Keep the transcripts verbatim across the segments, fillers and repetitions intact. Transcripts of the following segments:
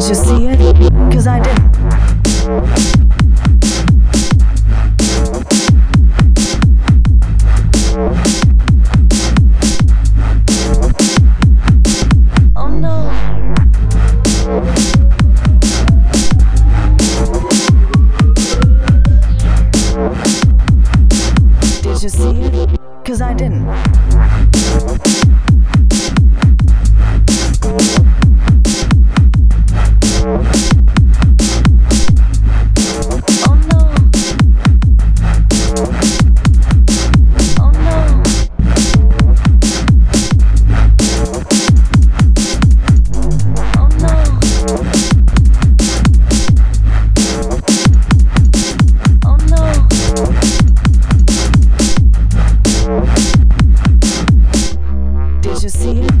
Did you see it? Cause I didn't. Oh no. Did you see it? Cause I didn't. Did you see it?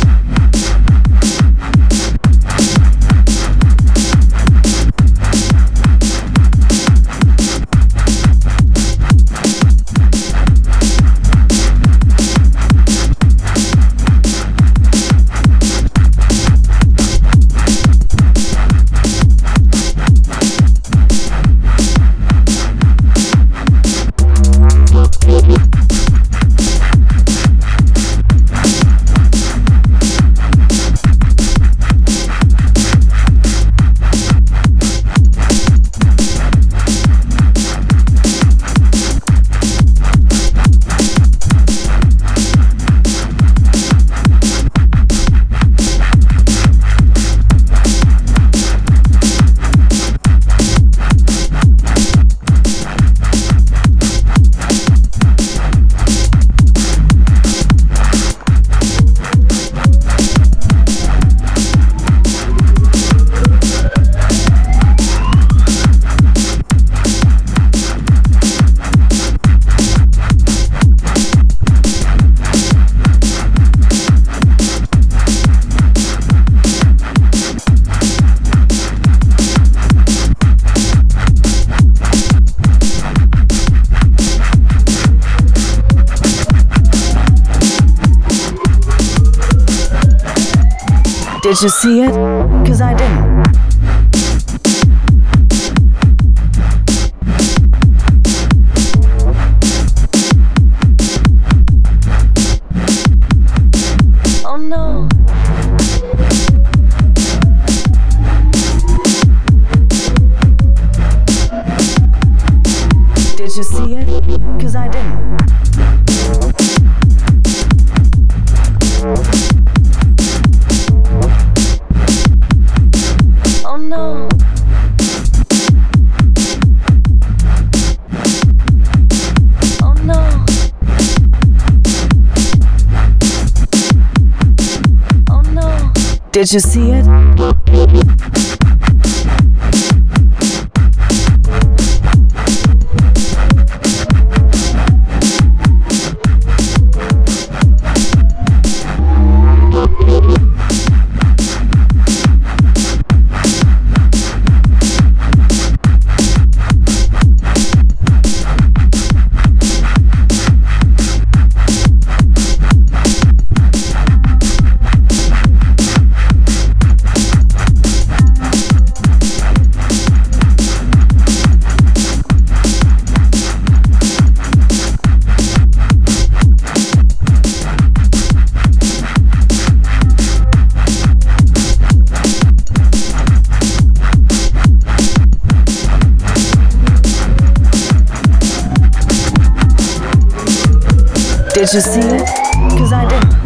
Did you see it? Cause I didn't. Oh no. Did you see it? Cause I didn't. Oh no. Oh no. Oh no. Did you see it? Did you see it? Cause I didn't.